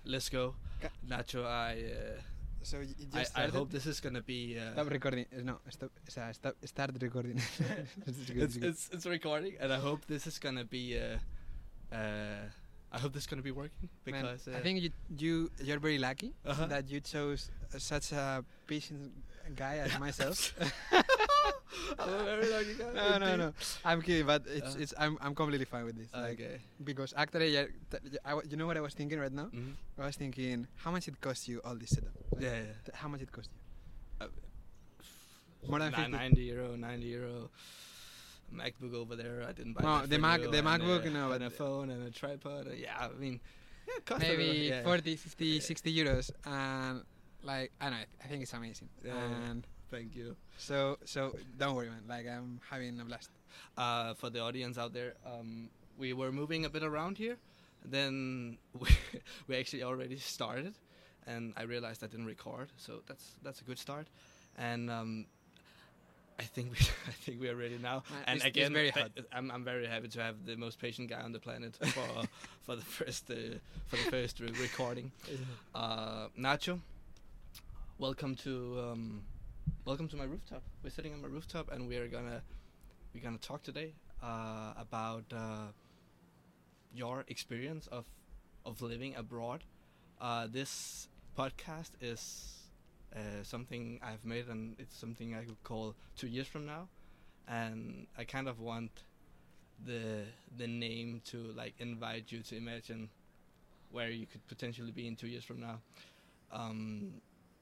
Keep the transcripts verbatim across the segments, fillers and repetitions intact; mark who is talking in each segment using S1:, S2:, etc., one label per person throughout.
S1: let's go.
S2: Ca-
S1: Nacho, I, uh,
S2: So you you
S1: I,
S2: just
S1: I
S2: started?
S1: hope this is gonna be. Uh,
S2: Stop recording. Uh, No, stop. Uh, stop. Start recording. This is good,
S1: it's,
S2: this is good.
S1: it's it's recording, and I hope this is gonna be. Uh, uh, I hope this is gonna be working
S2: Man,
S1: because uh,
S2: I think you you you're very lucky
S1: Uh-huh.
S2: that you chose uh, such a patient guy as myself.
S1: I'm a very lucky guy.
S2: no, no,
S1: indeed.
S2: no. I'm kidding, but it's
S1: Uh.
S2: it's I'm I'm completely fine with this. Like,
S1: Okay.
S2: because actually, yeah, th- I, w- you know what I was thinking right now?
S1: Mhm.
S2: I was thinking, how much it cost you all this setup? Like,
S1: Yeah, yeah.
S2: th- how much it cost you?
S1: Uh,
S2: More than
S1: Ni-
S2: fifty.
S1: ninety euro, ninety euro. MacBook over there. I didn't buy.
S2: No,
S1: that
S2: the
S1: for
S2: Mac-
S1: you,
S2: the
S1: and,
S2: MacBook,
S1: uh,
S2: no,
S1: and
S2: but-
S1: a phone and a tripod. Uh, yeah, I mean, yeah, it cost a
S2: Maybe
S1: little, yeah.
S2: forty, fifty, sixty euros, and like I don't know, I think it's amazing.
S1: Yeah, yeah.
S2: and
S1: Thank you.
S2: so so don't worry, man. Like I'm having a blast.
S1: Uh, for the audience out there, um, we were moving a bit around here. Then we, we actually already started, and I realized I didn't record, so that's that's a good start. And um, I think we I think we are ready now.
S2: Uh,
S1: and
S2: it's- it's
S1: again,
S2: very
S1: th-
S2: hot.
S1: I'm I'm very happy to have the most patient guy on the planet for for the first uh, for the first re- recording. Uh, Nacho, welcome to um, welcome to my rooftop. We're sitting on my rooftop, and we're gonna we're gonna talk today uh, about uh, your experience of of living abroad. Uh, this podcast is uh, something I've made, and it's something I could call two years from now, and I kind of want the the name to like invite you to imagine where you could potentially be in two years from now. Um,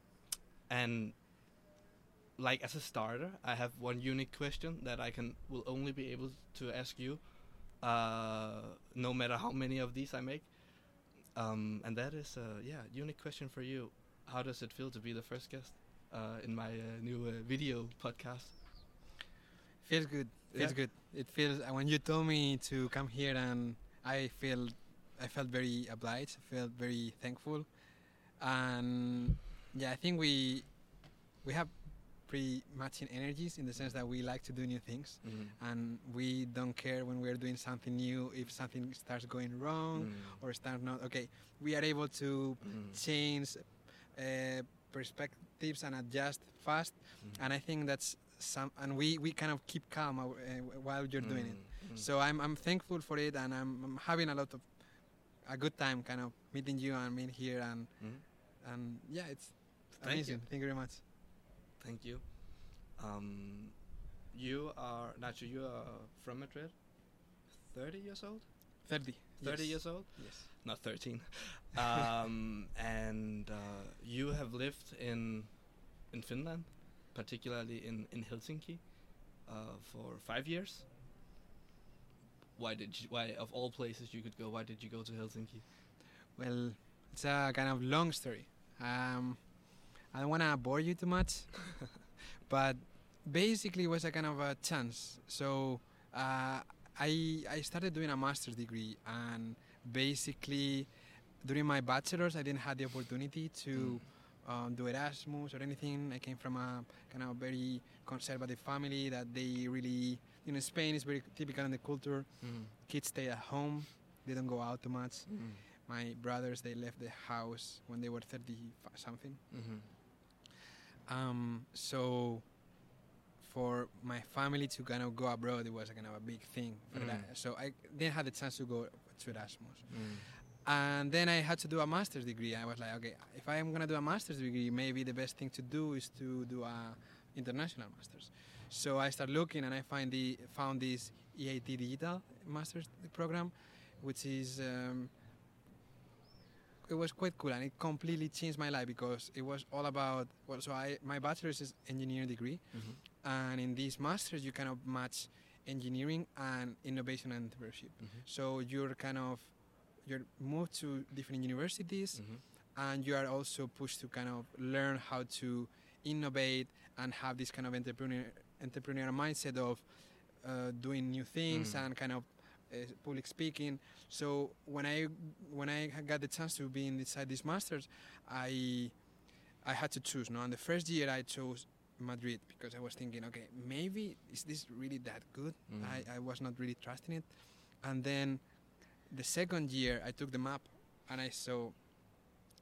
S1: and like as a starter, I have one unique question that I can will only be able to ask you, uh, no matter how many of these I make. Um, and that is a yeah unique question for you. How does it feel to be the first guest uh, in my uh, new uh, video podcast?
S2: Feels good. Feels
S1: Yeah.
S2: good. It feels uh, when you told me to come here, and I feel I felt very obliged. I felt very thankful, and yeah, I think we we have pretty matching energies in the sense that we like to do new things,
S1: Mm.
S2: and we don't care when we're doing something new if something starts going wrong
S1: Mm.
S2: or starts not. Okay, we are able to
S1: Mm.
S2: change uh, perspectives and adjust fast,
S1: Mm.
S2: and I think that's some. And we, we kind of keep calm uh, while you're doing it.
S1: Mm. Mm.
S2: So I'm I'm thankful for it, and I'm, I'm having a lot of a good time, kind of meeting you and being here, and
S1: Mm.
S2: and yeah, it's
S1: Thank
S2: amazing.
S1: you.
S2: Thank you very much.
S1: Thank you. Um, you are Nacho. You are from Madrid. Thirty years old.
S2: Thirty.
S1: Thirty
S2: Yes.
S1: years old.
S2: Yes.
S1: Not thirteen. um, and uh, you have lived in in Finland, particularly in in Helsinki, uh, for five years. Why did you? Why of all places you could go? Why did you go to Helsinki?
S2: Well, it's a kind of long story. Um, I don't want to bore you too much, but basically it was a kind of a chance. So uh, I I started doing a master's degree, and basically during my bachelor's I didn't have the opportunity to um, do Erasmus or anything. I came from a kind of very conservative family that they really, you know, Spain is very typical in the culture.
S1: Mm.
S2: Kids stay at home, they don't go out too much.
S1: Mm.
S2: My brothers, they left the house when they were thirty something.
S1: Mm-hmm.
S2: Um, so for my family to kind of go abroad, it was a kind of a big thing. For
S1: Mm.
S2: that. So I didn't have the chance to go to Erasmus.
S1: Mm.
S2: And then I had to do a master's degree. I was like, okay, if I'm going to do a master's degree, maybe the best thing to do is to do a international master's. So I started looking, and I find the, found this E A T Digital master's program, which is... Um, it was quite cool, and it completely changed my life because it was all about, well, so I, my bachelor's is engineering degree,
S1: Mm-hmm.
S2: and in this master's you kind of match engineering and innovation and entrepreneurship.
S1: Mm-hmm.
S2: So you're kind of, you're moved to different universities,
S1: Mm-hmm.
S2: and you are also pushed to kind of learn how to innovate and have this kind of entrepreneur entrepreneurial mindset of uh, doing new things
S1: Mm.
S2: and kind of uh, public speaking. So when I when I had got the chance to be inside this masters, I I had to choose. No, and the first year I chose Madrid because I was thinking, okay, maybe is this really that good?
S1: Mm.
S2: I, I was not really trusting it. And then the second year I took the map and I saw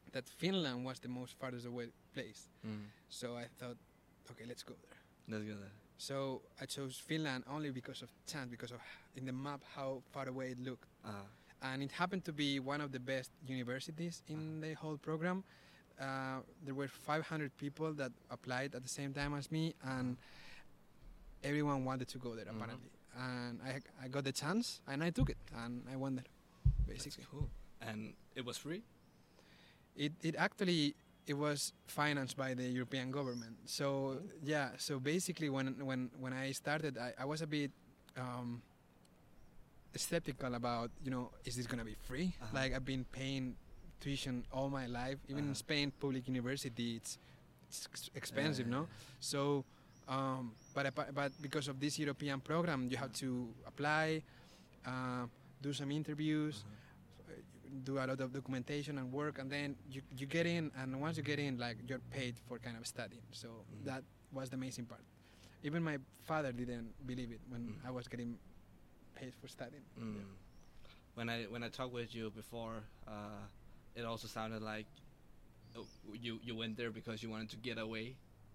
S2: that Finland was the most farthest away place.
S1: Mm.
S2: So I thought, okay, let's go there.
S1: Let's go there.
S2: So I chose Finland only because of chance, because of in the map how far away it looked.
S1: Uh,
S2: And it happened to be one of the best universities in the whole program. Uh, there were five hundred people that applied at the same time as me, and everyone wanted to go there
S1: Mhm.
S2: apparently. And I I got the chance, and I took it, and I went there. Basically,
S1: That's cool. And it was free?
S2: it it actually it was financed by the European government. So yeah, so basically when when when I started, I, I was a bit. Um, skeptical about, you know, is this gonna be free?
S1: Uh-huh.
S2: Like I've been paying tuition all my life. Even in
S1: Uh-huh.
S2: Spain, public university, it's, it's ex- expensive,
S1: Yeah,
S2: no?
S1: yeah,
S2: So, um, but apa- but because of this European program, you have to apply, uh, do some interviews,
S1: Uh-huh.
S2: uh, do a lot of documentation and work, and then you you get in. And once you get in, like you're paid for kind of studying. So
S1: Mhm.
S2: that was the amazing part. Even my father didn't believe it when
S1: Mm.
S2: I was getting paid for studying.
S1: Mm. When I when I talked with you before, uh, it also sounded like uh, you you went there because you wanted to get away,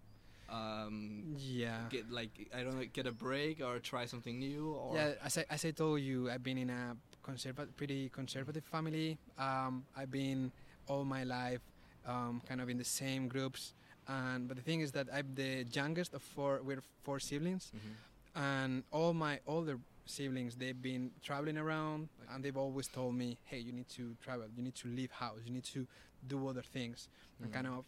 S1: um,
S2: Yeah.
S1: get like I don't know, get a break or try something new. Or
S2: Yeah, as I, as I told you, I've been in a conserva- pretty conservative family. Um, I've been all my life um, kind of in the same groups. And but the thing is that I'm the youngest of four. We're four siblings,
S1: Mhm.
S2: and all my older siblings, they've been traveling around, and they've always told me, "Hey, you need to travel. You need to leave house. You need to do other things." And kind
S1: Mhm.
S2: of.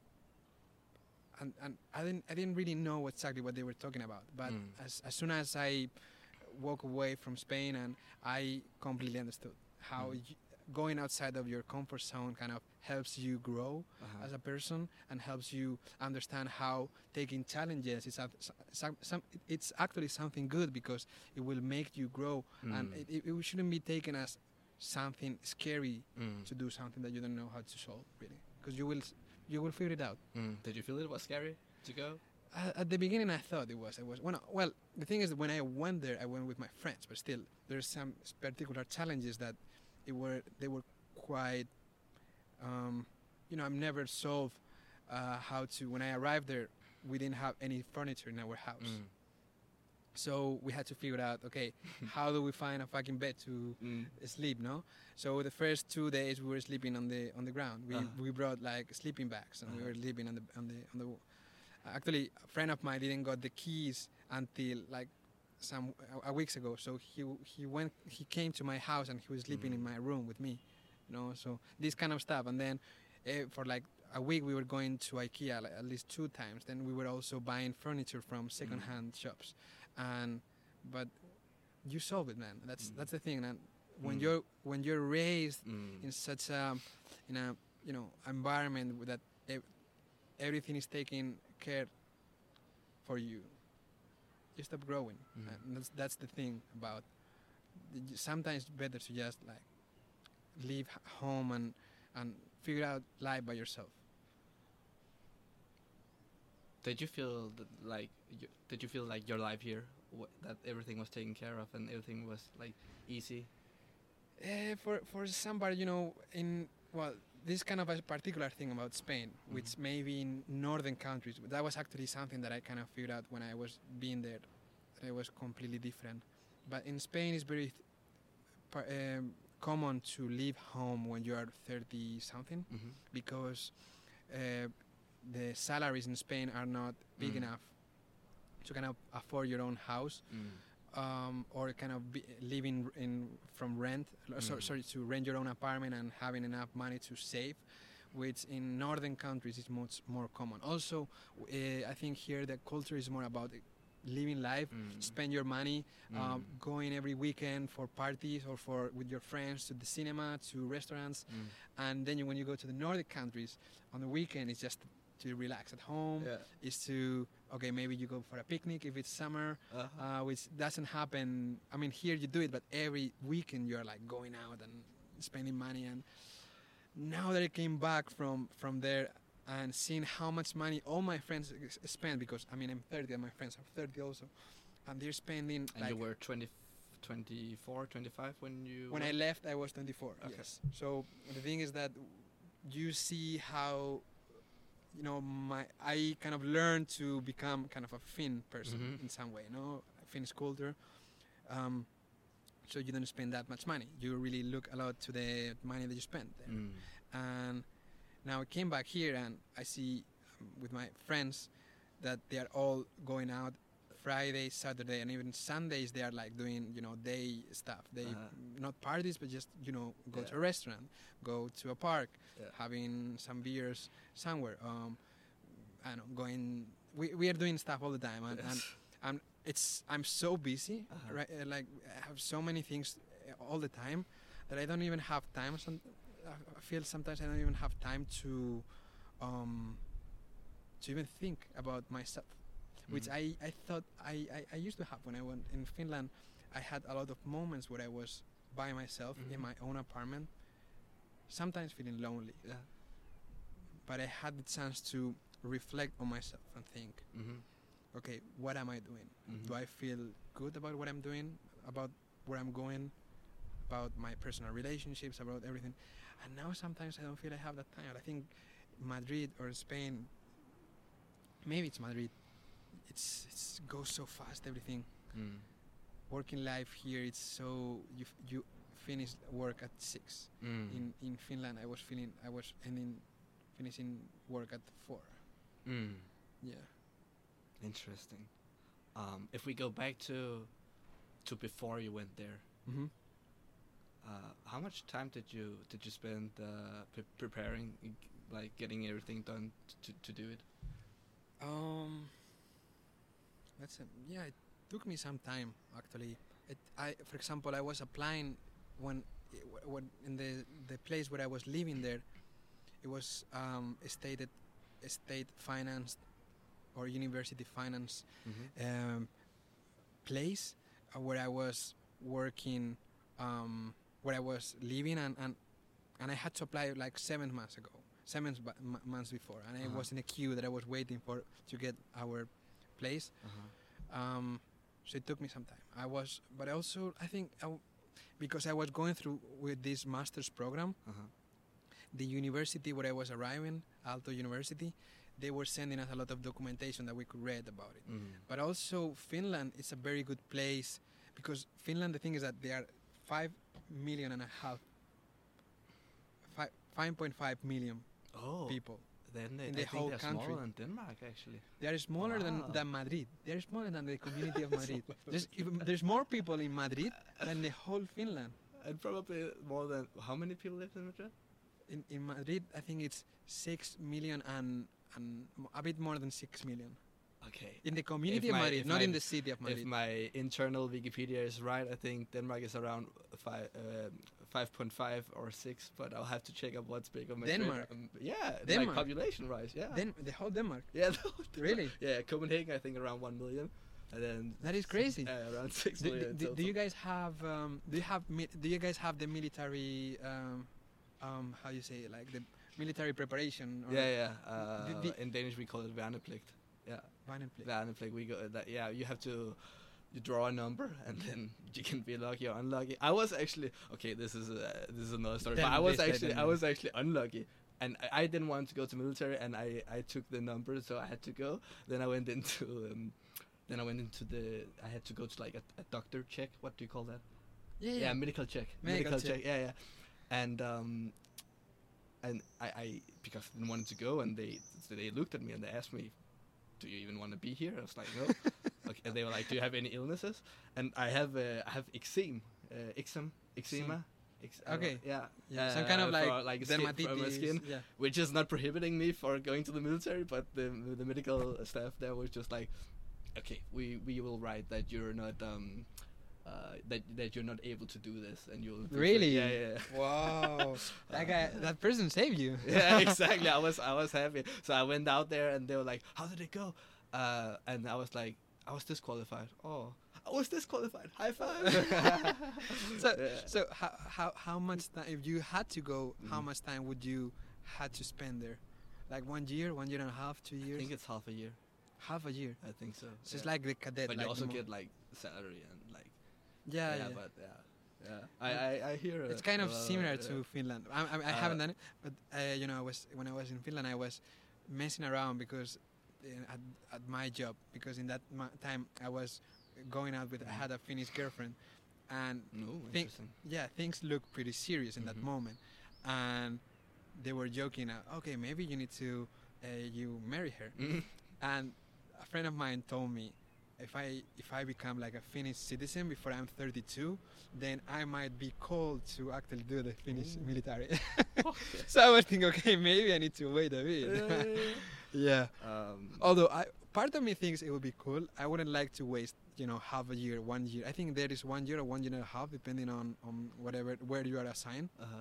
S2: And, and I didn't I didn't really know exactly what they were talking about, but
S1: Mm.
S2: as as soon as I walk away from Spain, and I completely understood how
S1: Mhm.
S2: y- going outside of your comfort zone kind of helps you grow
S1: Uh-huh.
S2: as a person and helps you understand how taking challenges is a, some, some, it's actually something good because it will make you grow, and
S1: Mm.
S2: it, it, it shouldn't be taken as something scary
S1: Mm.
S2: to do something that you don't know how to solve, really, because you will you will figure it out.
S1: Mm. Did you feel it was scary to go?
S2: Uh, at the beginning, I thought it was. It was. Well, well, the thing is, that when I went there, I went with my friends. But still, there's some particular challenges that it were. They were quite. Um, you know, I've never solved uh, how to. When I arrived there, we didn't have any furniture in our house,
S1: Mm.
S2: so we had to figure out. Okay, how do we find a fucking bed to
S1: Mm.
S2: sleep? No. So the first two days we were sleeping on the on the ground. We
S1: Uh-huh.
S2: we brought like sleeping bags, and we
S1: Uh-huh.
S2: were sleeping on the on the on the. Actually, a friend of mine didn't got the keys until like some a, a weeks ago. So he he went he came to my house and he was sleeping in
S1: Mhm.
S2: my room with me, you know. So this kind of stuff. And then uh, for like a week we were going to IKEA like, at least two times. Then we were also buying furniture from second-hand shops, and but you solve it, man. That's
S1: Mm.
S2: that's the thing. And when
S1: Mm.
S2: you're when you're raised
S1: Mm.
S2: in such a in a you know environment with that ev- everything is taken care for you, you stop growing.
S1: Mhm.
S2: And that's that's the thing about the- sometimes better to just like leave h- home and and figure out life by yourself.
S1: Did you feel that, like you, did you feel like your life here wh- that everything was taken care of and everything was like easy?
S2: Uh, for for somebody, you know, in well, this kind of a particular thing about Spain, which
S1: Mhm.
S2: maybe in northern countries, that was actually something that I kind of figured out when I was being there. That it was completely different. But in Spain, it's very th- par- um, common to leave home when you are thirty something
S1: Mm-hmm.
S2: because uh, the salaries in Spain are not big
S1: Mm.
S2: enough to kind of afford your own house.
S1: Mm.
S2: Um, or kind of be living in from rent, uh, so,
S1: Mm.
S2: sorry, to rent your own apartment and having enough money to save, which in northern countries is much more common. Also, uh, I think here the culture is more about uh, living life,
S1: Mm.
S2: spend your money, um,
S1: Mm.
S2: going every weekend for parties or for with your friends to the cinema, to restaurants,
S1: Mm.
S2: and then you, when you go to the Nordic countries on the weekend, it's just to relax at home.
S1: Yeah.
S2: Is to okay, maybe you go for a picnic if it's summer,
S1: Uh-huh.
S2: uh, which doesn't happen. I mean, here you do it, but every weekend you're like going out and spending money. And now that I came back from from there and seeing how much money all my friends ex- spend, because I mean I'm thirty and my friends are thirty also, and they're spending.
S1: And
S2: like,
S1: you were twenty, twenty-four, twenty-five when you
S2: when I
S1: went?
S2: left, I was twenty-four.
S1: Okay.
S2: Yes. So the thing is that you see how, you know, my I kind of learned to become kind of a Finn person
S1: Mhm.
S2: in some way, you know, a Finnish culture. Um, so you don't spend that much money. You really look a lot to the money that you spend there.
S1: Mm.
S2: And now I came back here and I see um, with my friends that they are all going out Friday, Saturday, and even Sundays. They are like doing, you know, day stuff. They
S1: Uh-huh.
S2: not parties, but just, you know, go
S1: Yeah.
S2: to a restaurant, go to a park,
S1: Yeah.
S2: having some beers somewhere. Um, I don't know, going. We we are doing stuff all the time, and, and
S1: Yes.
S2: I'm it's I'm so busy,
S1: Uh-huh.
S2: right? uh, Like I have so many things uh, all the time that I don't even have time. Some I feel sometimes I don't even have time to um to even think about myself, which
S1: Mhm.
S2: I I thought I, I I used to have when I went in Finland. I had a lot of moments where I was by myself in
S1: Mhm.
S2: my own apartment, sometimes feeling lonely,
S1: Yeah.
S2: but I had the chance to reflect on myself and think,
S1: Mhm.
S2: okay, what am I doing?
S1: Mhm.
S2: Do I feel good about what I'm doing, about where I'm going, about my personal relationships, about everything? And now sometimes I don't feel I have that time. I think Madrid or Spain, maybe it's Madrid. It's it's goes so fast. Everything.
S1: Mm.
S2: Working life here, it's so you f- you finish work at six.
S1: Mm.
S2: In in Finland, I was feeling I was ending finishing work at four.
S1: Mm.
S2: Yeah.
S1: Interesting. Um, if we go back to to before you went there,
S2: Mm-hmm.
S1: uh, how much time did you did you spend uh, pre- preparing, g- like getting everything done t- to to do it?
S2: Um, that's a, yeah. It took me some time actually. It, I, for example, I was applying when, i- wh- when in the the place where I was living there, it was um, stated, state financed or university financed
S1: Mm-hmm.
S2: um, place uh, where I was working, um, where I was living, and, and and I had to apply like seven months ago, seven b- m- months before, and I
S1: Uh-huh.
S2: was in a queue that I was waiting for to get our place.
S1: Uh-huh.
S2: Um, so it took me some time. I was, but also I think I w- because I was going through with this master's program,
S1: Uh-huh.
S2: the university where I was arriving, Aalto University, they were sending us a lot of documentation that we could read about it.
S1: Mm.
S2: But also Finland is a very good place because Finland, the thing is that they are five million and a half, five, five point five million
S1: Oh,
S2: people.
S1: then they,
S2: in
S1: I
S2: the
S1: think
S2: whole
S1: they're
S2: country.
S1: smaller than Denmark actually.
S2: They are smaller than,
S1: Wow.
S2: than Madrid. They are smaller than the community of Madrid. There's, even, there's more people in Madrid than the whole Finland.
S1: And probably more than how many people live in Madrid?
S2: In, in Madrid, I think it's six million and, and mo- a bit more than six million.
S1: Okay.
S2: In the community
S1: If
S2: of
S1: my-
S2: Madrid,
S1: if
S2: not
S1: my-
S2: in the city of Madrid.
S1: If my internal Wikipedia is right, I think Denmark is around five, uh, five point five or six. But I'll have to check up what's big on Madrid.
S2: Denmark?
S1: Um, yeah,
S2: Denmark?
S1: like population-wise, yeah.
S2: Then the whole Denmark.
S1: yeah, the whole Denmark.
S2: Really?
S1: Yeah, Copenhagen, I think around one million, and then
S2: That is crazy.
S1: uh, around six
S2: Do,
S1: million.
S2: do, do
S1: total.
S2: you guys have um, do you have mi- do you guys have the military um, um, how you say it, like the military preparation? Or
S1: Yeah, yeah. Uh,
S2: The- the-
S1: in Danish, we call it værnepligt. Yeah,
S2: Violent
S1: værnepligt. We go that. Yeah, you have to. You draw a number, and then you can be lucky or unlucky. I was actually okay. This is a, this is another story.
S2: Then
S1: but I was
S2: this, then
S1: actually I
S2: this.
S1: was actually unlucky, and I, I didn't want to go to military, and I, I took the number, so I had to go. Then I went into um, then I went into the. I had to go to like a, a doctor check. What do you call that?
S2: Yeah,
S1: Yeah,
S2: yeah.
S1: medical check.
S2: Medical check.
S1: Yeah, yeah. And um, and I, I because I didn't want to go, and they so they looked at me and they asked me, "Do you even want to be here?" I was like, "No." Okay, and they were like, "Do you have any illnesses?" And I have uh, I have eczema, uh, eczema, eczema. Ex- I don't know,
S2: Okay.
S1: yeah.
S2: Yeah, some kind of
S1: uh,
S2: like,
S1: for, like skin, for my
S2: dermatitis.
S1: skin,
S2: Yeah.
S1: which is not prohibiting me for going to the military, but the the medical staff there was just like, okay, we we will write that you're not um uh that that you're not able to do this, and you'll be
S2: Really?
S1: free. Yeah, yeah.
S2: Wow. that guy, that person saved you.
S1: Yeah, exactly. I was I was happy. So I went out there, and they were like, "How did it go?" Uh, and I was like, "I was disqualified." Oh, I was disqualified. High five.
S2: So,
S1: Yeah.
S2: so how how how much time if you had to go? How
S1: Mhm.
S2: much time would you had to spend there? Like one year, one year and a half, two
S1: I
S2: years,
S1: think it's half a year.
S2: half a year.
S1: I think so.
S2: So it's
S1: yeah.
S2: like the cadet.
S1: but
S2: like
S1: you also
S2: the mo-
S1: get like salary and like
S2: yeah, yeah.
S1: but yeah, Yeah, I, I, I hear.
S2: It's kind of
S1: uh,
S2: similar
S1: yeah.
S2: to Finland. I, I, I
S1: Uh,
S2: haven't done it, but uh, you know, I was when I was in Finland, I was messing around because uh, at, at my job, because in that ma- time I was going out with I had a Finnish girlfriend, and
S1: No,
S2: thi-
S1: interesting.
S2: yeah, things looked pretty serious in
S1: Mhm.
S2: that moment, and they were joking. Uh, okay, maybe you need to uh, you marry her,
S1: Mhm.
S2: and a friend of mine told me. If I if I become like a Finnish citizen before I'm thirty-two, then I might be called to actually do the Finnish
S1: Ooh.
S2: military. So I was thinking, okay, maybe I need to wait a bit.
S1: Yeah, yeah,
S2: Yeah.
S1: yeah. Um,
S2: Although I, part of me thinks it would be cool. I wouldn't like to waste, you know, half a year, one year. I think there is one year or one year and a half, depending on, on whatever where you are assigned.
S1: uh-huh.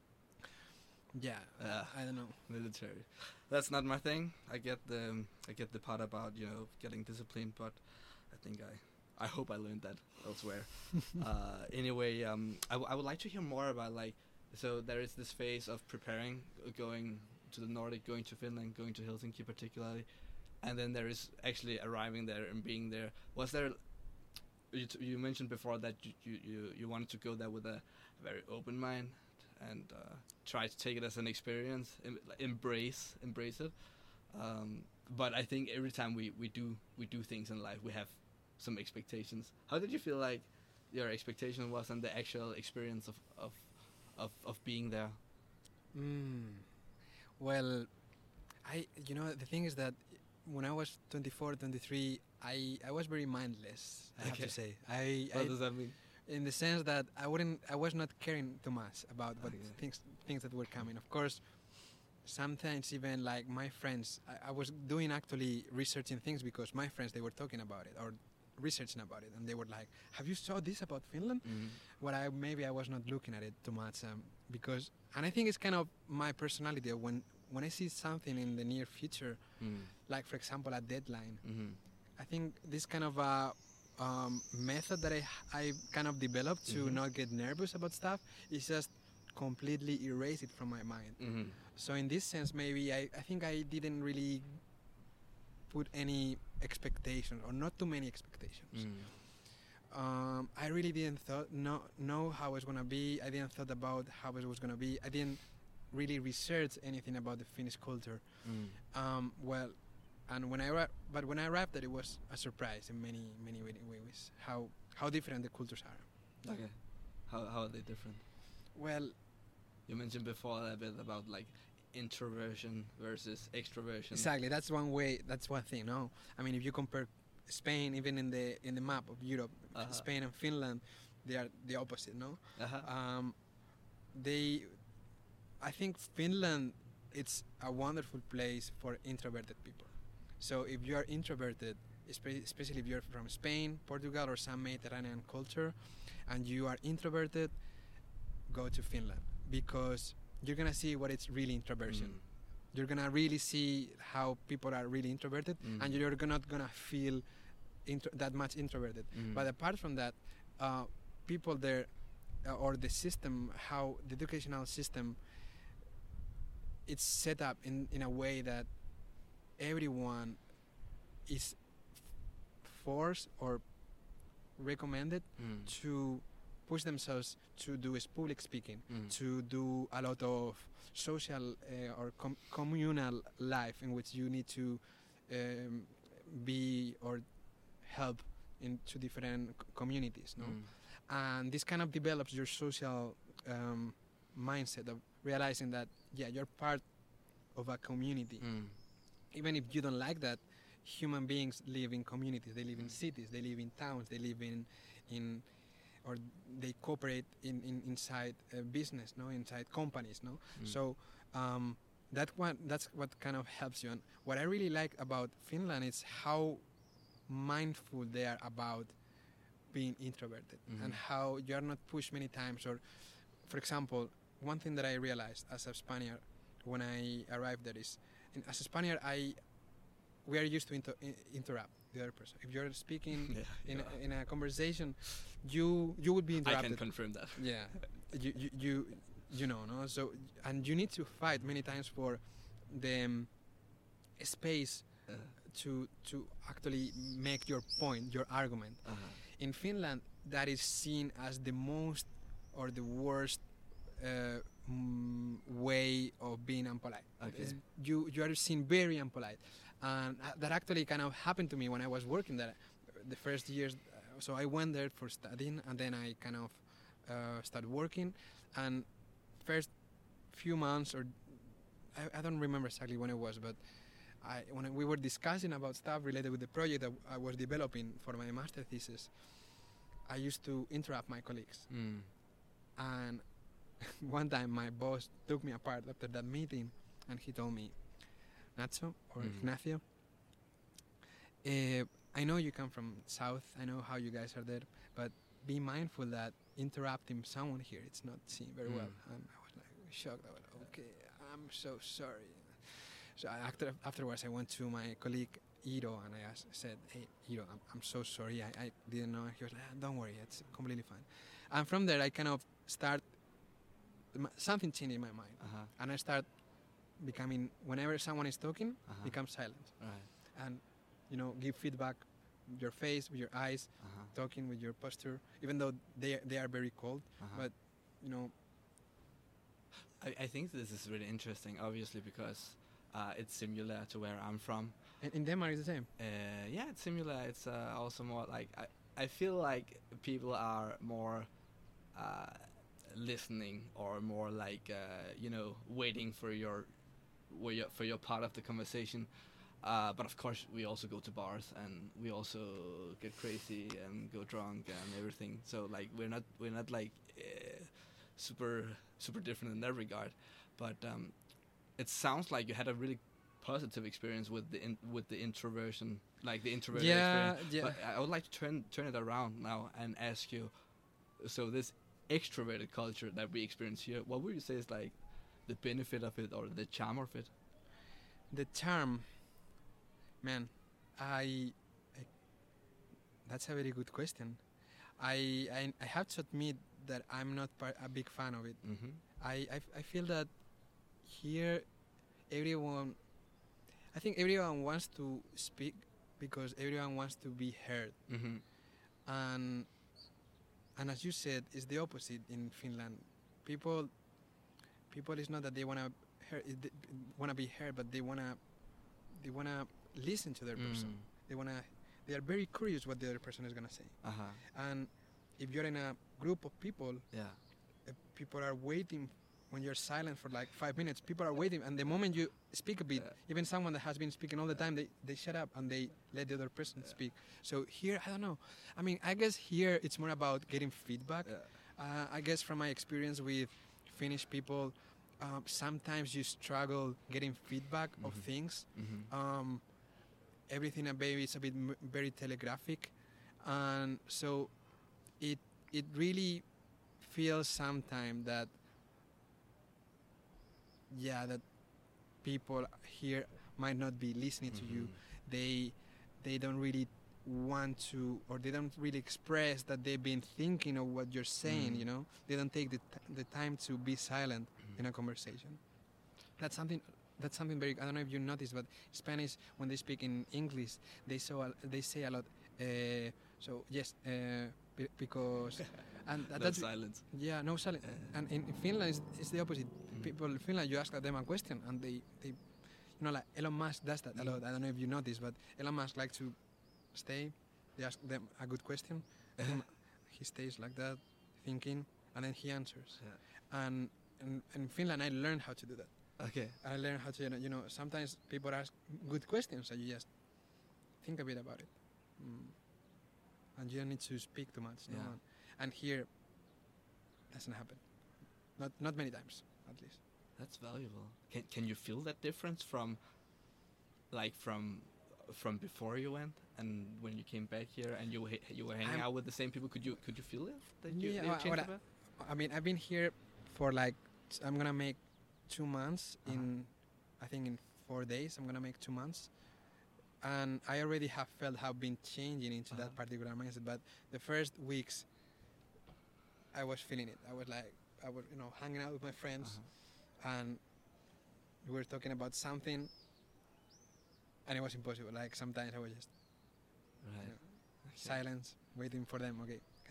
S2: Yeah.
S1: Yeah.
S2: I don't know.
S1: Military. That's not my thing. I get the I get the part about you know getting disciplined, but I think I I hope I learned that elsewhere. uh, anyway, um, I, w- I would like to hear more about like so there is this phase of preparing, uh, going to the Nordic, going to Finland, going to Helsinki particularly, and then there is actually arriving there and being there. Was there? You, t- you mentioned before that you, you, you, you wanted to go there with a very open mind and uh, try to take it as an experience, em- like, embrace embrace it. Um, but I think every time we, we do we do things in life, we have some expectations. How did you feel like your expectation was and the actual experience of of, of, of being there?
S2: Mm. Well, I you know the thing is that when I was twenty-four, twenty-three, I I was very mindless. I have
S1: Okay.
S2: to say. I,
S1: What
S2: I
S1: does that mean?
S2: in the sense that I wouldn't, I was not caring too much about what
S1: Okay.
S2: things things that were coming. Of course, sometimes even like my friends, I, I was doing actually researching things because my friends they were talking about it or researching about it, and they were like, "Have you saw this about Finland?"
S1: Mm.
S2: Well, I maybe I was not looking at it too much um, because, and I think it's kind of my personality. When when I see something in the near future,
S1: Mm.
S2: like for example a deadline,
S1: Mm-hmm.
S2: I think this kind of a um, method that I I kind of developed to
S1: Mhm.
S2: not get nervous about stuff is just completely erase it from my mind.
S1: Mm-hmm.
S2: So in this sense, maybe I, I think I didn't really put any expectations or not too many expectations.
S1: Mm.
S2: Um, I really didn't thought no know how it was gonna be. I didn't thought about how it was gonna be. I didn't really research anything about the Finnish culture.
S1: Mm.
S2: Um, well, and when I arri- but when I arrived, that it was a surprise in many many wa- ways. How how different the cultures are.
S1: Okay. How how are they different?
S2: Well,
S1: You mentioned before a bit about like introversion versus extroversion.
S2: exactly. That's one way. That's one thing. No, I mean if you compare Spain, even in the in the map of Europe,
S1: Uh-huh.
S2: Spain and Finland, they are the opposite. No,
S1: Uh-huh.
S2: um, they. I think Finland, it's a wonderful place for introverted people. So if you are introverted, espe- especially if you're from Spain, Portugal, or some Mediterranean culture, and you are introverted, go to Finland because you're gonna see what it's really introversion.
S1: Mm.
S2: You're gonna really see how people are really introverted,
S1: Mm.
S2: and you're not gonna feel intro- that much introverted.
S1: Mm.
S2: But apart from that, uh, people there, uh, or the system, how the educational system, it's set up in, in a way that everyone is forced or recommended
S1: Mm.
S2: to push themselves to do is public speaking,
S1: Mm.
S2: to do a lot of social uh, or com- communal life in which you need to um, be or help into different c- communities, no?
S1: Mm.
S2: And this kind of develops your social um, mindset of realizing that yeah, you're part of a community.
S1: Mm.
S2: Even if you don't like that, human beings live in communities. They live in
S1: Mm.
S2: cities. They live in towns. They live in, in, or they cooperate in, in inside uh, business, no, inside companies, no.
S1: Mm.
S2: So um, that one, that's what kind of helps you. And what I really like about Finland is how mindful they are about being introverted
S1: Mhm.
S2: and how you are not pushed many times. Or, for example, one thing that I realized as a Spaniard when I arrived there is, in, as a Spaniard, I we are used to inter- i- interrupt the other person. If you're speaking
S1: Yeah,
S2: in
S1: yeah.
S2: a, in a conversation, you you would be
S1: I
S2: interrupted.
S1: can confirm that.
S2: Yeah, you, you you you know, no. So and you need to fight many times for the um, space
S1: Uh,
S2: to to actually make your point, your argument.
S1: uh-huh.
S2: In Finland, that is seen as the most or the worst uh, mm, way of being unpolite.
S1: Okay.
S2: It's- You you are seen very unpolite, and uh, that actually kind of happened to me when I was working there. The first years, uh, so I went there for studying, and then I kind of uh, started working, and first few months or I, I don't remember exactly when it was, but I, when we were discussing about stuff related with the project that I was developing for my master thesis, I used to interrupt my colleagues.
S1: Mm.
S2: And one time my boss took me apart after that meeting, and he told me, Nacho or
S1: Mhm.
S2: Ignacio, uh, I know you come from South, I know how you guys are there, but be mindful that interrupting someone here, it's not seen very well.
S1: Mm.
S2: And I was like shocked. I was like, okay, I'm so sorry. So I, after, afterwards, I went to my colleague Iro and I asked, said, hey, Iro, I'm, I'm so sorry. I, I didn't know. He was like, ah, don't worry, it's completely fine. And from there, I kind of start, m- something changed in my mind.
S1: Uh-huh.
S2: And I start becoming, whenever someone is talking,
S1: Uh-huh.
S2: become silent.
S1: Right.
S2: And, you know, give feedback with your face, with your eyes,
S1: Uh-huh.
S2: talking with your posture, even though they, they are very cold.
S1: Uh-huh.
S2: But, you know,
S1: I, I think this is really interesting, obviously, because uh, it's similar to where I'm from.
S2: in, in Denmark it's the same.
S1: Uh, yeah, it's similar. It's uh, also more like I, I feel like people are more uh, listening or more like uh, you know waiting for your, where your for your part of the conversation. Uh, but of course, we also go to bars and we also get crazy and go drunk and everything. So like we're not we're not like uh, super super different in that regard. But um, it sounds like you had a really positive experience with the in, with the introversion, like the introverted
S2: Yeah,
S1: experience.
S2: yeah.
S1: But I would like to turn turn it around now and ask you. So this extroverted culture that we experience here, what would you say is like the benefit of it or the charm of it?
S2: The charm, man, I, I that's a very good question. I, I I have to admit that I'm not par- a big fan of it.
S1: Mm-hmm.
S2: I, I f- I feel that here everyone, I think everyone wants to speak because everyone wants to be heard.
S1: Mm-hmm.
S2: And and as you said, it's the opposite in Finland. People people is not that they wanna hear, wanna be heard, but they wanna they wanna listen to their person.
S1: Mm.
S2: They wanna they are very curious what the other person is gonna say.
S1: Uh-huh.
S2: And if you're in a group of people,
S1: Yeah.
S2: uh, people are waiting. When you're silent for like five minutes, people are waiting, and the moment you speak a bit,
S1: Yeah.
S2: even someone that has been speaking all the time, they, they shut up and they let the other person
S1: Yeah.
S2: speak. So here, I don't know. I mean, I guess here it's more about getting feedback.
S1: Yeah.
S2: Uh, I guess from my experience with Finnish people, um, sometimes you struggle getting feedback of
S1: Mhm.
S2: things.
S1: Mm-hmm.
S2: Um, everything a baby is a bit m- very telegraphic, and so it it really feels sometimes that yeah that people here might not be listening to you. They they don't really want to, or they don't really express that they've been thinking of what you're saying.
S1: Mm.
S2: You know, they don't take the t- the time to be silent in a conversation. That's something. That's something very. I don't know if you noticed, but Spanish, when they speak in English, they so a- they say a lot. Uh, so yes, uh, be- because and
S1: No
S2: that's
S1: silence.
S2: yeah, no silence.
S1: Uh,
S2: And in, in Finland, it's, it's the opposite.
S1: Mm.
S2: People in Finland, you ask them a question, and they, they, you know, like Elon Musk does that a
S1: Mm.
S2: lot. I don't know if you noticed, but Elon Musk likes to stay. They ask them a good question, and he stays like that, thinking, and then he answers.
S1: Yeah.
S2: And in, in Finland, I learned how to do that.
S1: Okay.
S2: I learned how to, you know, you know, sometimes people ask good questions, and you just think a bit about it, mm. and you don't need to speak too much. No
S1: Yeah.
S2: one. And here, doesn't happen. Not not many times, at least.
S1: That's valuable. Can can you feel that difference from, like from, from before you went and when you came back here and you ha- you were hanging
S2: I'm-
S1: out with the same people? Could you could you feel it that you,
S2: Yeah,
S1: that you
S2: well,
S1: changed
S2: what
S1: a bit?
S2: I mean, I've been here for like s- I'm gonna make two months
S1: Uh-huh.
S2: in, I think in four days. I'm gonna make two months, and I already have felt how I've been changing into
S1: Uh-huh.
S2: that particular mindset. But the first weeks, I was feeling it. I was like, I was you know hanging out with my friends,
S1: Uh-huh.
S2: and we were talking about something, and it was impossible. Like sometimes I was just
S1: Right.
S2: you know,
S1: Okay.
S2: silence, waiting for them. Okay, can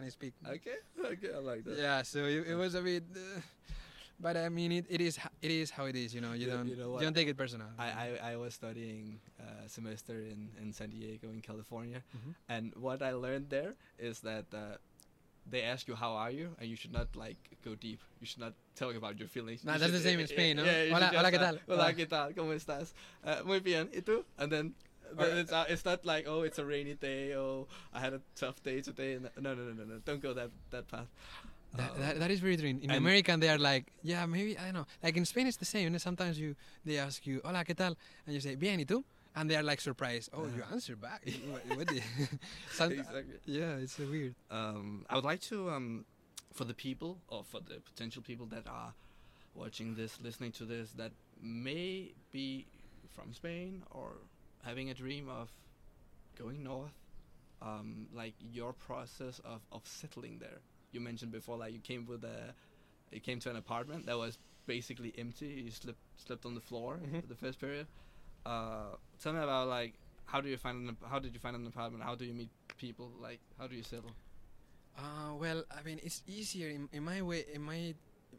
S2: can I speak?
S1: Okay, okay, I like that.
S2: Yeah, so it, it was a bit, uh, but I mean, it, it is ho- it is how it is. You know, you
S1: You-
S2: don't
S1: you know
S2: you,
S1: what?
S2: don't take it personal.
S1: I, I, I was studying a semester in, in San Diego in California,
S2: Mhm.
S1: and what I learned there is that uh, they ask you how are you, and you should not like go deep. You should not talk about your feelings.
S2: Nah,
S1: You
S2: that's
S1: should-
S2: the same in
S1: yeah,
S2: Spain, no?
S1: yeah, you
S2: Hola-
S1: should
S2: hola,
S1: just,
S2: ¿qué
S1: uh,
S2: tal?
S1: Hola,
S2: Ah.
S1: ¿qué tal? ¿Cómo estás? Uh, muy bien. ¿Y tú? And then
S2: Or-
S1: then it's, uh, it's not like, oh, it's a rainy day. Oh, I had a tough day today. No, no, no, no, no. Don't go that that path.
S2: That,
S1: Um,
S2: that, that is very true. In, in
S1: and-
S2: American, they are like, yeah, maybe, I don't know. Like in Spain, it's the same. You know, sometimes you they ask you, hola, ¿qué tal? And you say, bien, ¿y tú? And they are like surprised. Oh, you
S1: Uh-huh.
S2: answer back. what, what the- Some-
S1: Exactly.
S2: Yeah, it's so weird.
S1: um, I would like to, um, for the people or for the potential people that are watching this, listening to this, that may be from Spain or having a dream of going north, um, like your process of, of settling there. You mentioned before, like you came with a, you came to an apartment that was basically empty. You slept slept on the floor
S2: Mhm.
S1: for the first period. Uh, tell me about like how do you find an ap- how did you find an apartment? How do you meet people? Like how do you settle?
S2: Uh, well, I mean, it's easier in, in my way, in my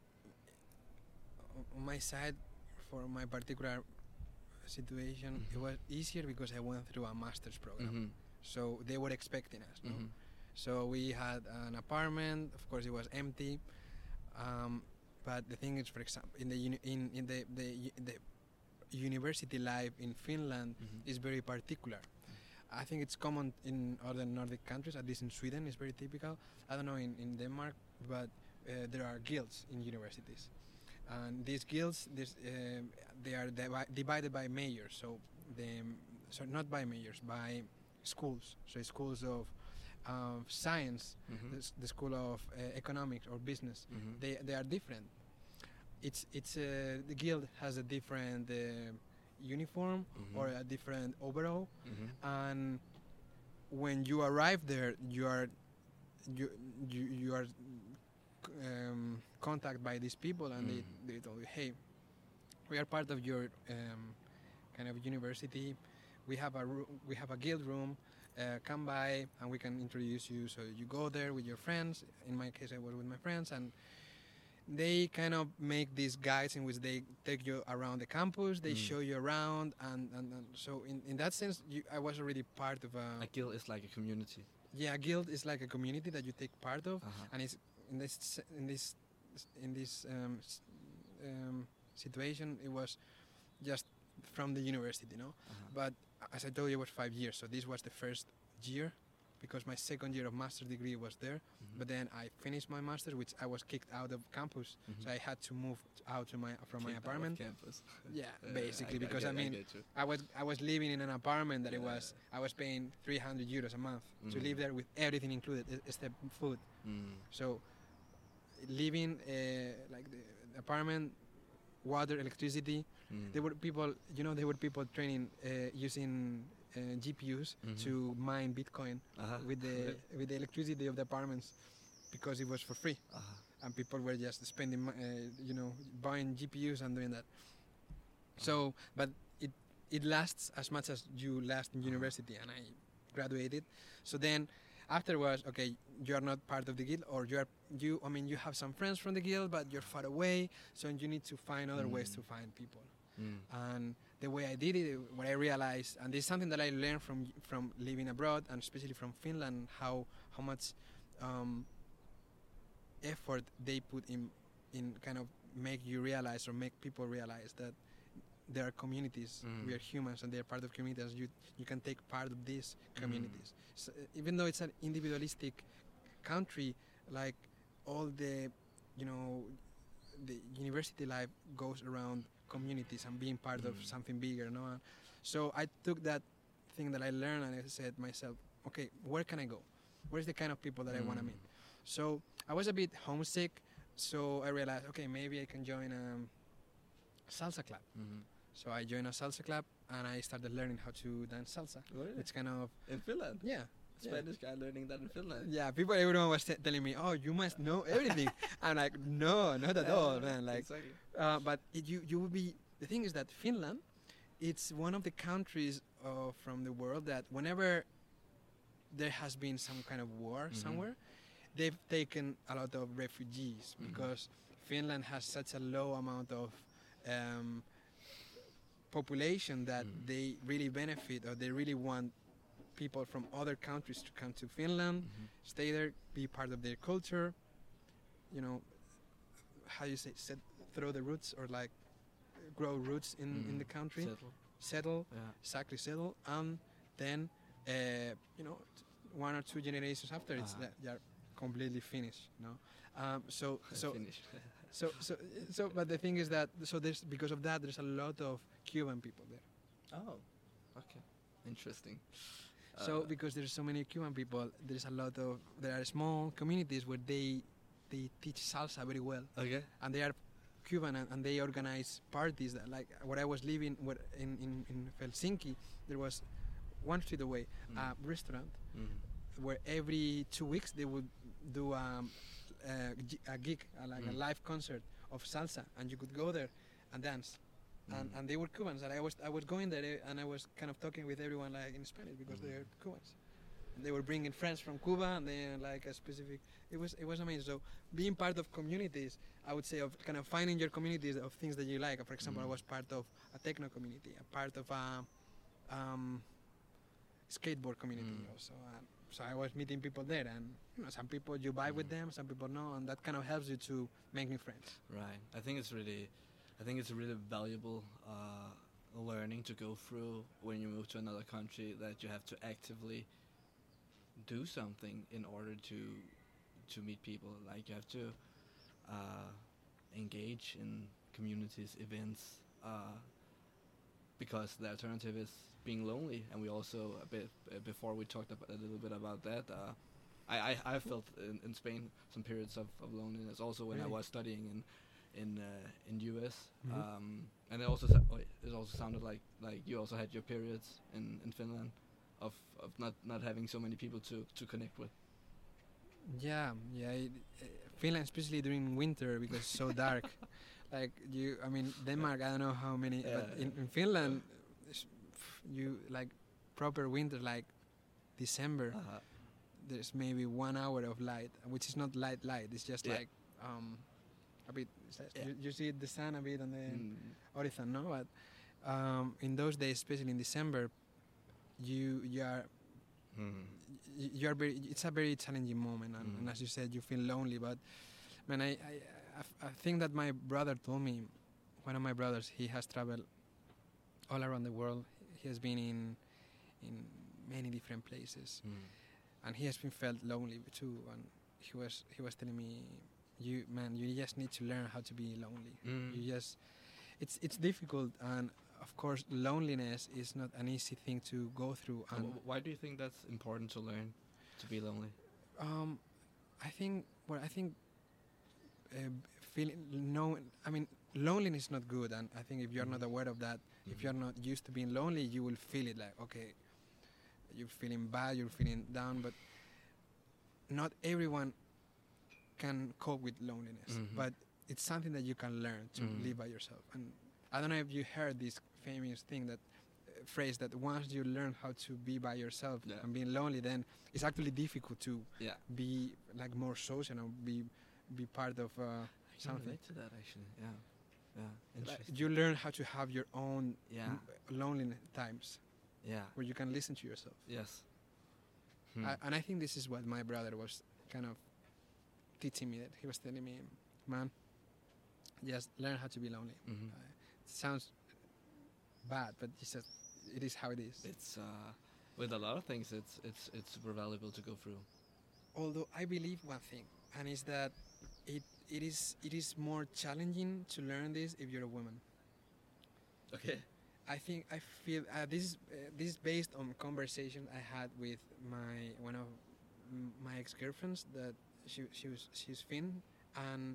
S2: on my side, for my particular situation, it
S1: Mhm.
S2: was easier because I went through a master's program.
S1: Mm-hmm.
S2: So they were expecting us. No?
S1: Mm-hmm.
S2: So we had an apartment. Of course, it was empty. Um, but the thing is, for example, in the uni- in in the the, u- the university life in Finland
S1: Mhm.
S2: is very particular. I think it's common in other Nordic countries, at least in Sweden, it's very typical. I don't know in, in Denmark, but uh, there are guilds in universities. And these guilds, this, um they are divi- divided by majors, so the, so not by majors, by schools. So schools of um, science,
S1: Mm-hmm.
S2: the, s- the school of uh, economics or business.
S1: Mm-hmm.
S2: They they are different. It's it's uh, the guild has a different uh, uniform
S1: Mhm.
S2: or a different overall,
S1: Mm-hmm.
S2: and when you arrive there, you are you you, you are um, contacted by these people, and
S1: Mm.
S2: they they tell you, hey, we are part of your um, kind of university. We have a roo- we have a guild room. Uh, come by and we can introduce you. So you go there with your friends. In my case, I was with my friends, and they kind of make these guides in which they take you around the campus. They
S1: Mm.
S2: show you around, and, and, and so in, in that sense, you, I was already part of a
S1: A guild is like a community.
S2: yeah. A guild is like a community that you take part of,
S1: Uh-huh.
S2: and it's in this s- in this in this um, s- um, situation. It was just from the university, you know.
S1: Uh-huh.
S2: But as I told you, it was five years. So this was the first year, because my second year of master's degree was there.
S1: Mhm.
S2: But then I finished my master's, which I was kicked out of campus,
S1: Mhm.
S2: so I had to move out to my from my
S1: Kicked out of
S2: apartment.
S1: campus.
S2: Yeah,
S1: Uh,
S2: basically,
S1: I,
S2: because I,
S1: get-
S2: mean,
S1: get you.
S2: I was I was living in an apartment that it
S1: Yeah.
S2: was I was paying three hundred euros a month to
S1: Mhm.
S2: live there with everything included, e- except food.
S1: Mm.
S2: So living uh, like the apartment, water, electricity.
S1: Mm.
S2: There were people, you know, there were people training uh, using uh, G P Us
S1: Mhm.
S2: to mine Bitcoin
S1: Uh-huh.
S2: with the with the electricity of the apartments, because it was for free,
S1: Uh-huh.
S2: and people were just spending, mo- uh, you know, buying G P Us and doing that. So, but it it lasts as much as you last in university, and I graduated. So then, afterwards, okay, you are not part of the guild, or you are you. I mean, you have some friends from the guild, but you're far away, so you need to find other ways
S1: Mm.
S2: to find people.
S1: Mm.
S2: And the way I did it, what I realized, and this is something that I learned from from living abroad, and especially from Finland, how how much um, effort they put in in kind of make you realize or make people realize that there are communities.
S1: Mm.
S2: We are humans, and they are part of communities. You you can take part of these
S1: Mm.
S2: communities. So, even though it's an individualistic country, like all the, you know, the university life goes around communities and being part of
S1: Mm.
S2: something bigger, no? So I took that thing that I learned, and I said myself, okay, where can I go? Where's the kind of people that I want to
S1: Mm.
S2: meet? So I was a bit homesick, so I realized, okay, maybe I can join a salsa club.
S1: Mhm.
S2: So I joined a salsa club, and I started learning how to dance salsa.
S1: Really?
S2: It's kind of,
S1: In Finland?
S2: yeah. Yeah.
S1: Spanish guy learning that in Finland?
S2: Yeah, people, everyone was t- telling me, oh, you must know everything. I'm like, no, not at all, man. Like,
S1: exactly.
S2: Uh, but it, you you will be. The thing is that Finland, it's one of the countries uh, from the world that whenever there has been some kind of war
S1: Mhm.
S2: somewhere, they've taken a lot of refugees
S1: Mhm.
S2: because Finland has such a low amount of um, population that
S1: Mm.
S2: they really benefit, or they really want people from other countries to come to Finland,
S1: Mhm.
S2: stay there, be part of their culture, you know, how you say, set, throw the roots, or like grow roots in, in
S1: Mm.
S2: the country,
S1: Settle.
S2: settle,
S1: Yeah.
S2: exactly settle, and then, uh, you know, t- one or two generations after, it's
S1: Uh-huh.
S2: that they're completely finished, you know. Um, so, so,
S1: Finish.
S2: so, so, so, but the thing is that, so there's, because of that, there's a lot of Cuban people there.
S1: Oh. Okay. Interesting.
S2: So
S1: Uh,
S2: because there's so many Cuban people, there's a lot of, there are small communities where they they teach salsa very well,
S1: okay.
S2: and they are Cuban, and, and they organize parties that, like where I was living, where in, in, in Helsinki, there was one street away
S1: Mm.
S2: a restaurant
S1: Mm.
S2: where every two weeks they would do um, a, gi- a gig, uh, like
S1: Mm.
S2: a live concert of salsa, and you could go there and dance. And,
S1: Mm.
S2: and they were Cubans, and I was I was going there, eh, and I was kind of talking with everyone like in Spanish because
S1: Mm.
S2: they're Cubans. And they were bringing friends from Cuba, and then like a specific. It was it was amazing. So being part of communities, I would say, of kind of finding your communities of things that you like. For example, I
S1: Mm.
S2: was part of a techno community, a part of a um, skateboard community
S1: Mm.
S2: also. And so I was meeting people there, and you know, some people you vibe with
S1: Mm.
S2: them, some people no, and that kind of helps you to make new friends.
S1: Right. I think it's really, I think it's a really valuable uh, learning to go through when you move to another country, that you have to actively do something in order to to meet people. Like you have to uh, engage in communities, events, uh, because the alternative is being lonely. And we also a bit uh, before we talked about, a little bit about that. Uh, I, I I felt in, in Spain some periods of, of loneliness also when I
S2: Really?
S1: was studying in in uh, in U S.
S2: Mhm.
S1: Um, and it also sa- oh, it also sounded like like you also had your periods in, in Finland of, of not, not having so many people to, to connect with.
S2: Yeah, yeah. It, uh, Finland, especially during winter, because it's so dark. Like you, I mean, Denmark. I don't know how many, but
S1: Yeah.
S2: in, in Finland, it's, you like proper winter, like December.
S1: Uh,
S2: There's maybe one hour of light, which is not light light. It's just
S1: Yeah.
S2: like um, a bit. it's just-
S1: Yeah.
S2: You, you see the sun a bit on the
S1: mm,
S2: horizon, no? But um, in those days, especially in December, you you are
S1: mm,
S2: y- you are very, it's a very challenging moment, and, and
S1: Mm.
S2: as you said, you feel lonely. But man, I, I I f- I think that my brother told me, one of my brothers, he has traveled all around the world. He has been in in many different places,
S1: mm,
S2: and he has been felt lonely too. And he was he was telling me, you man, you just need to learn how to be lonely.
S1: mm.
S2: You just, it's it's difficult, and of course, loneliness is not an easy thing to go through.
S1: And
S2: And
S1: wh- why do you think that's important to learn, to be lonely?
S2: Um, I think. Well, I think. Uh, feeling no, I mean, loneliness is not good, and I think if you're not
S1: Mhm.
S2: aware of that, if
S1: Mhm.
S2: you're not used to being lonely, you will feel it like, okay, you're feeling bad, you're feeling down, but not everyone can cope with loneliness.
S1: Mhm.
S2: But it's something that you can learn to
S1: Mhm.
S2: live by yourself. And I don't know if you heard this famous thing, that uh, phrase, that once you learn how to be by yourself
S1: Yeah.
S2: and being lonely, then it's actually difficult to
S1: Yeah.
S2: be like more social, and be be part of uh,
S1: I can
S2: something.
S1: relate to that actually. Yeah. Yeah.
S2: Like,
S1: Interesting.
S2: you learn how to have your own
S1: Yeah.
S2: m- lonely times
S1: Yeah.
S2: where you can listen to yourself.
S1: Yes. Hmm.
S2: I, and I think this is what my brother was kind of teaching me. That he was telling me, man, just learn how to be lonely.
S1: Mhm.
S2: Uh, it sounds bad, but it's just, it is how it is.
S1: It's uh, with a lot of things. It's it's it's super valuable to go through.
S2: Although I believe one thing, and is that it it is it is more challenging to learn this if you're a woman.
S1: Okay.
S2: I think I feel uh, this is uh, this is based on conversation I had with my one of m- my ex girlfriends, that she she was she's Finn, and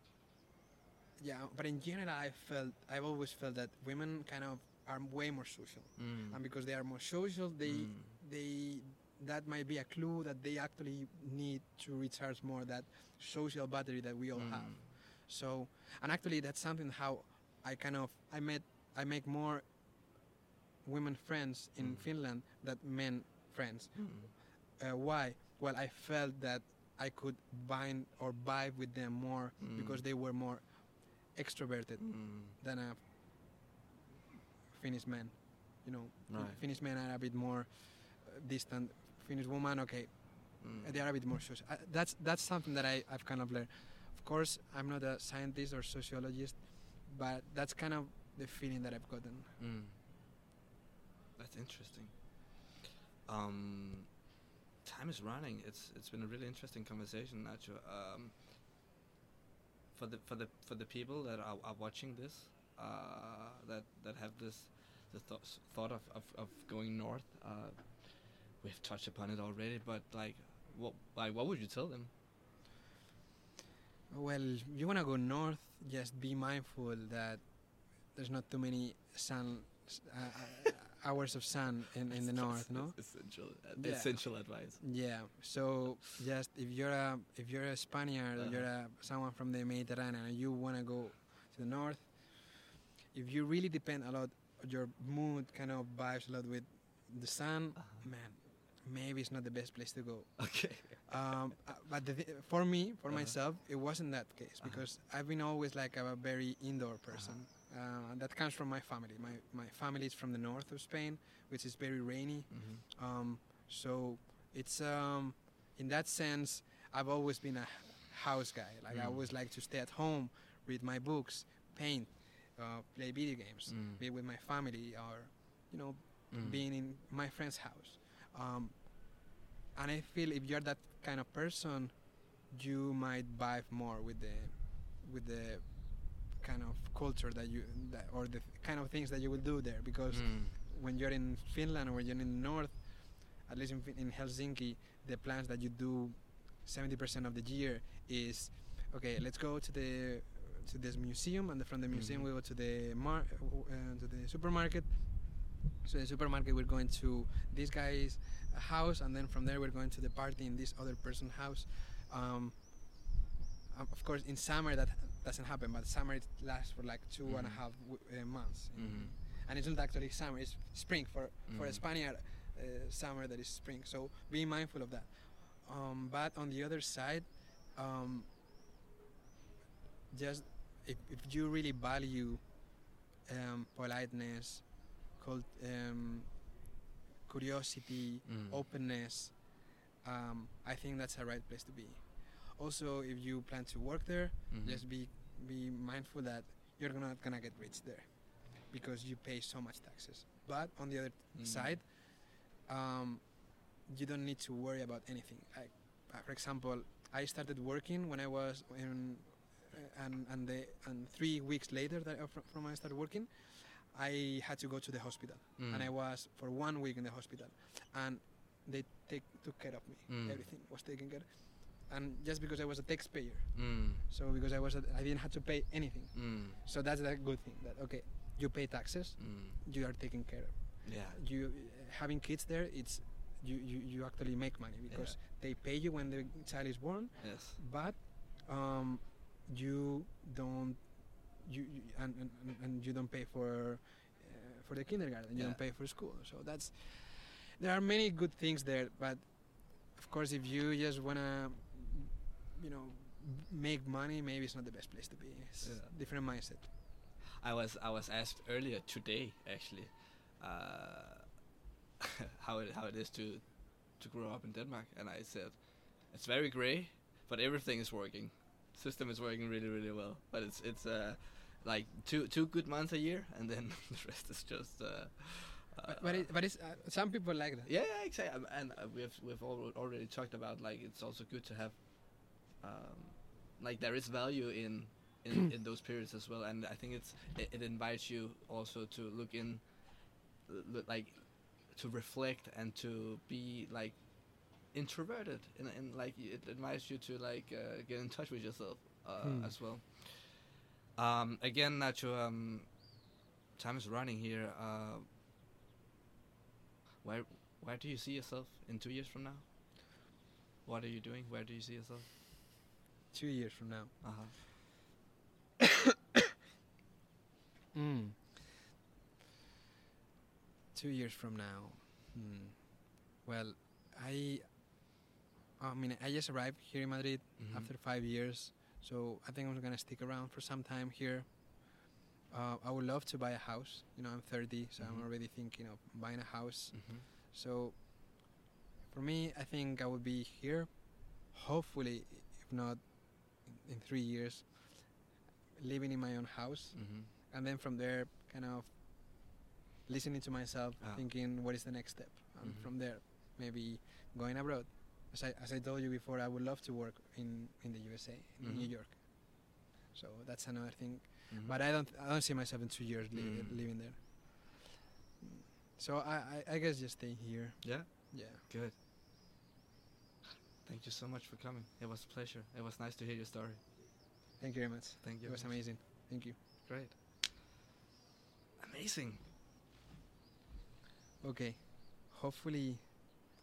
S2: yeah, but in general I felt I've always felt that women kind of are way more social,
S1: Mm.
S2: and because they are more social, they
S1: Mm.
S2: they that might be a clue that they actually need to recharge more that social battery that we all
S1: Mm.
S2: have. So, and actually that's something how I kind of I met I make more women friends in
S1: Mm.
S2: Finland than men friends.
S1: Mm.
S2: Uh, why? Well, I felt that I could bind or vibe with them more
S1: Mm.
S2: because they were more extroverted
S1: Mm.
S2: than a Finnish man. You know, Fin-
S1: Right.
S2: Finnish men are a bit more uh, distant. Finnish woman, okay,
S1: Mm.
S2: they are a bit more social. Uh, that's that's something that I, I've kind of learned. Of course, I'm not a scientist or sociologist, but that's kind of the feeling that I've gotten.
S1: Mm. That's interesting. Um, time is running. It's it's been a really interesting conversation, Nacho. Um, for the for the for the people that are, are watching this, uh, that that have this the thoughts thought of, of, of going north. Uh, we've touched upon it already, but like, what like what would you tell them?
S2: Well, you want to go north, just be mindful that there's not too many sun s- uh, uh, hours of sun in, in the north, no?
S1: Essential uh,
S2: Yeah.
S1: essential advice.
S2: Yeah. So just if you're a if you're a Spaniard or
S1: Uh-huh.
S2: you're a, someone from the Mediterranean and you want to go to the north, if you really depend a lot, your mood kind of vibes a lot with the sun,
S1: Uh-huh.
S2: man, maybe it's not the best place to go.
S1: Okay.
S2: um, uh, but the th- for me, for
S1: Uh-huh.
S2: myself, it wasn't that case
S1: Uh-huh.
S2: because I've been always like a very indoor person. Uh, that comes from my family. My my family is from the north of Spain, which is very rainy.
S1: Mm-hmm.
S2: Um, so it's um, in that sense, I've always been a house guy. Like I
S1: Mm.
S2: always like to stay at home, read my books, paint, uh, play video games,
S1: Mm.
S2: be with my family, or you know,
S1: Mm.
S2: being in my friend's house. Um, and I feel if you're that kind of person, you might vibe more with the with the kind of culture that you that, or the kind of things that you will do there. Because
S1: Mm.
S2: when you're in Finland or when you're in the north, at least in, Fin- in Helsinki, the plans that you do seventy percent of the year is okay. Let's go to the to this museum, and from the museum
S1: Mhm.
S2: we go to the mar- uh, to the supermarket. So the supermarket, we're going to this guy's house, and then from there we're going to the party in this other person's house. Um, um, of course, in summer that doesn't happen, but summer it lasts for like two and a
S1: Mhm.
S2: half w- uh, months,
S1: Mhm.
S2: and it's not actually summer; it's spring for for a
S1: Mhm.
S2: Spaniard. Uh, summer that is spring. So be mindful of that. Um, but on the other side, um, just if, if you really value um, politeness, cult, um, curiosity,
S1: Mm.
S2: openness, um, I think that's a right place to be. Also, if you plan to work there,
S1: Mhm.
S2: just be be mindful that you're not gonna get rich there because you pay so much taxes. But on the other
S1: Mm.
S2: side, um, you don't need to worry about anything. I, uh, for example, I started working when I was in, uh, and and the and three weeks later that uh, fr- from I started working, I had to go to the hospital,
S1: Mm.
S2: and I was for one week in the hospital, and they take took care of me.
S1: Mm.
S2: Everything was taken care, and just because I was a taxpayer,
S1: Mm.
S2: so because I was a, I didn't have to pay anything.
S1: Mm.
S2: So that's a good thing. That okay, you pay taxes,
S1: Mm.
S2: you are taken care of.
S1: Yeah.
S2: You uh, having kids there, it's you, you, you actually make money because they pay you when the child is born,
S1: Yes.
S2: but um, you don't you, you and, and, and you don't pay for uh, for the kindergarten. You
S1: Yeah.
S2: don't pay for school. So that's there are many good things there, but of course, if you just wanna you know make money, maybe it's not the best place to be. It's
S1: Yeah.
S2: different mindset.
S1: I was I was asked earlier today actually uh, how it how it is to to grow up in Denmark, and I said it's very grey, but everything is working. System is working really really well, but it's it's uh, like two two good months a year, and then the rest is just. Uh, uh,
S2: But, but, it, but it's uh, some people like that.
S1: yeah, yeah, exactly. Um, And uh, we've we've al- already talked about like it's also good to have, um, like there is value in in, in those periods as well, and I think it's it, it invites you also to look in, l- l- like, to reflect and to be like introverted, and and like it invites you to like uh, get in touch with yourself uh,
S2: Hmm.
S1: as well. Um, again, Nacho, um, time is running here. Uh, where where do you see yourself in two years from now? What are you doing? Where do you see yourself?
S2: Two years from now.
S1: Uh huh.
S2: Mm. Two years from now. Hmm. Well, I I mean, I just arrived here in Madrid
S1: Mhm.
S2: after five years, so I think I'm gonna stick around for some time here. Uh, I would love to buy a house. You know, I'm thirty, so
S1: Mhm.
S2: I'm already thinking of buying a house.
S1: Mhm.
S2: So for me, I think I will be here. Hopefully, if not in, in three years, living in my own house,
S1: Mhm.
S2: and then from there, kind of listening to myself,
S1: Ah.
S2: thinking what is the next step, and
S1: Mhm.
S2: from there, maybe going abroad. As I, as I told you before, I would love to work in, in the U S A, in
S1: Mhm.
S2: New York. So that's another thing.
S1: Mhm.
S2: But I don't I don't see myself in two years li-
S1: Mm.
S2: living there. So I, I, I guess just staying here.
S1: Yeah.
S2: Yeah.
S1: Good. Thank you so much for coming. It was a pleasure. It was nice to hear your story.
S2: Thank you very much.
S1: Thank you.
S2: It was
S1: very much.
S2: amazing. Thank you.
S1: Great. Amazing.
S2: Okay. Hopefully